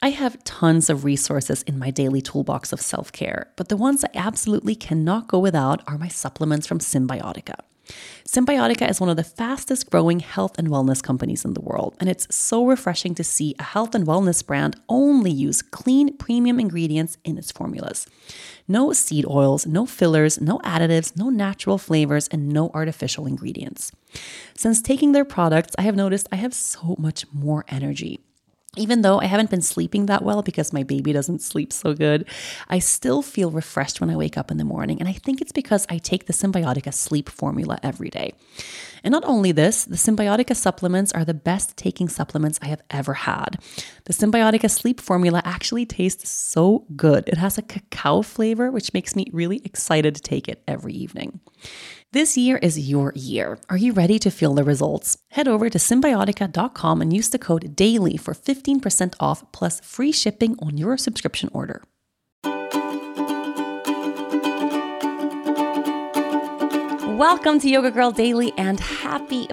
I have tons of resources in my daily toolbox of self-care, but the ones I absolutely cannot go without are my supplements from Cymbiotika. Cymbiotika is one of the fastest growing health and wellness companies in the world, and it's so refreshing to see a health and wellness brand only use clean, premium ingredients in its formulas. No seed oils, no fillers, no additives, no natural flavors, and no artificial ingredients. Since taking their products, I have noticed I have so much more energy. Even though I haven't been sleeping that well because my baby doesn't sleep so good, I still feel refreshed when I wake up in the morning. And I think it's because I take the Cymbiotika sleep formula every day. And not only this, the Cymbiotika supplements are the best taking supplements I have ever had. The Cymbiotika sleep formula actually tastes so good. It has a cacao flavor, which makes me really excited to take it every evening. This year is your year. Are you ready to feel the results? Head over to Cymbiotika.com and use the code DAILY for 15% off plus free shipping on your subscription order. Welcome to Yoga Girl Daily and happy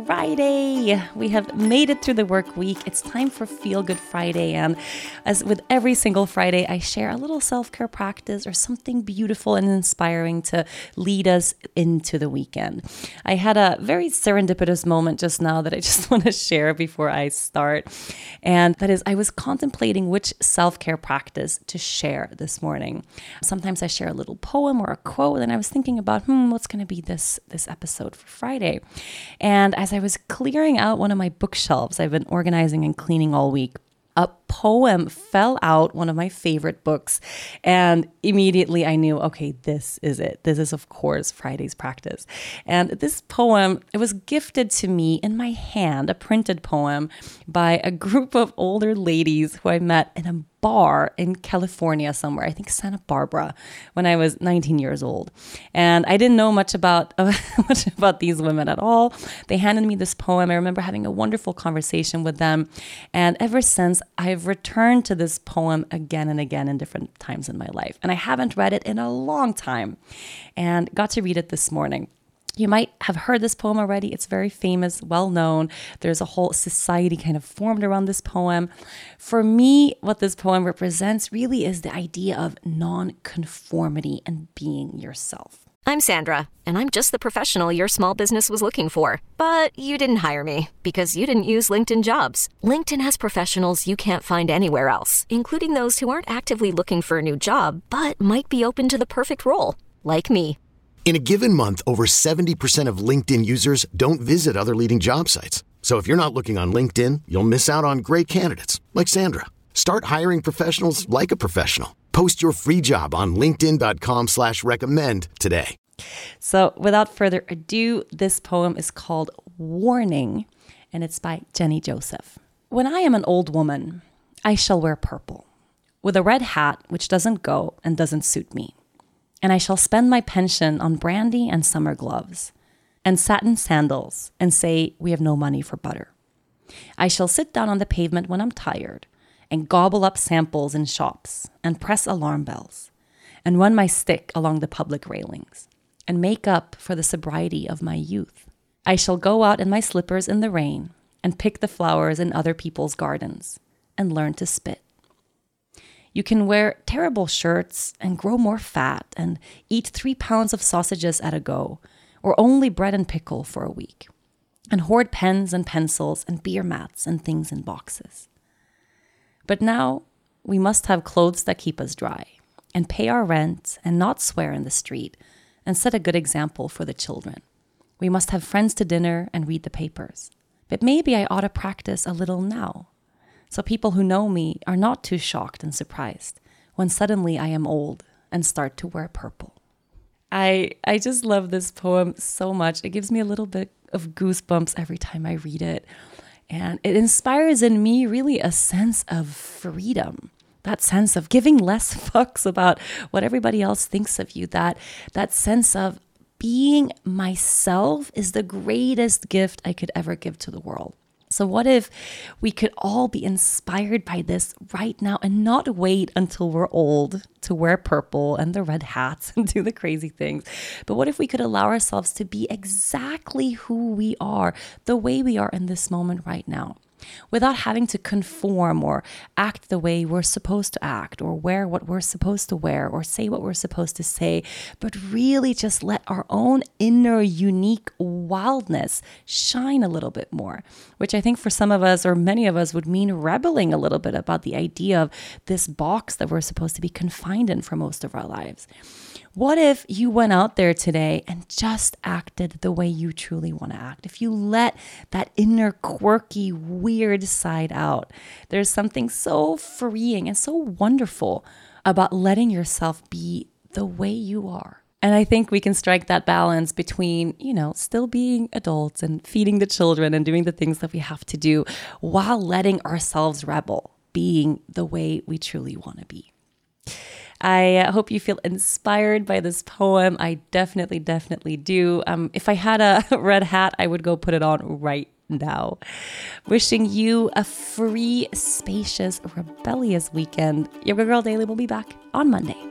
Friday. We have made it through the work week. It's time for Feel Good Friday. And as with every single Friday, I share a little self-care practice or something beautiful and inspiring to lead us into the weekend. I had a very serendipitous moment just now that I just want to share before I start. And that is, I was contemplating which self-care practice to share this morning. Sometimes I share a little poem or a quote, and I was thinking about, what's going to be this episode for Friday. And as I was clearing out one of my bookshelves, I've been organizing and cleaning all week, a poem fell out, one of my favorite books, and immediately I knew, okay, this is it. This is, of course, Friday's practice. And this poem, it was gifted to me in my hand, a printed poem by a group of older ladies who I met in a bar in California somewhere, I think Santa Barbara, when I was 19 years old. And I didn't know much about these women at all. They handed me this poem. I remember having a wonderful conversation with them. And ever since, I've returned to this poem again and again in different times in my life. And I haven't read it in a long time and got to read it this morning. You might have heard this poem already. It's very famous, well known. There's a whole society kind of formed around this poem. For me, what this poem represents really is the idea of non-conformity and being yourself. I'm Sandra, and I'm just the professional your small business was looking for. But you didn't hire me because you didn't use LinkedIn Jobs. LinkedIn has professionals you can't find anywhere else, including those who aren't actively looking for a new job, but might be open to the perfect role, like me. In a given month, over 70% of LinkedIn users don't visit other leading job sites. So if you're not looking on LinkedIn, you'll miss out on great candidates like Sandra. Start hiring professionals like a professional. Post your free job on linkedin.com/recommend today. So without further ado, this poem is called Warning, and it's by Jenny Joseph. When I am an old woman, I shall wear purple, with a red hat which doesn't go and doesn't suit me. And I shall spend my pension on brandy and summer gloves and satin sandals and say we have no money for butter. I shall sit down on the pavement when I'm tired and gobble up samples in shops and press alarm bells and run my stick along the public railings and make up for the sobriety of my youth. I shall go out in my slippers in the rain and pick the flowers in other people's gardens and learn to spit. You can wear terrible shirts and grow more fat and eat 3 pounds of sausages at a go, or only bread and pickle for a week, and hoard pens and pencils and beer mats and things in boxes. But now we must have clothes that keep us dry and pay our rent and not swear in the street and set a good example for the children. We must have friends to dinner and read the papers. But maybe I ought to practice a little now, so people who know me are not too shocked and surprised when suddenly I am old and start to wear purple. I just love this poem so much. It gives me a little bit of goosebumps every time I read it. And it inspires in me really a sense of freedom, that sense of giving less fucks about what everybody else thinks of you, that sense of being myself is the greatest gift I could ever give to the world. So what if we could all be inspired by this right now and not wait until we're old to wear purple and the red hats and do the crazy things? But what if we could allow ourselves to be exactly who we are, the way we are in this moment right now? without having to conform or act the way we're supposed to act, or wear what we're supposed to wear, or say what we're supposed to say, but really just let our own inner unique wildness shine a little bit more, which I think for some of us, or many of us, would mean rebelling a little bit about the idea of this box that we're supposed to be confined in for most of our lives. What if you went out there today and just acted the way you truly want to act? If you let that inner quirky, weird side out, there's something so freeing and so wonderful about letting yourself be the way you are. And I think we can strike that balance between, still being adults and feeding the children and doing the things that we have to do while letting ourselves rebel, being the way we truly want to be. I hope you feel inspired by this poem. I definitely do. If I had a red hat, I would go put it on right now. Wishing you a free, spacious, rebellious weekend. Yoga Girl Daily will be back on Monday.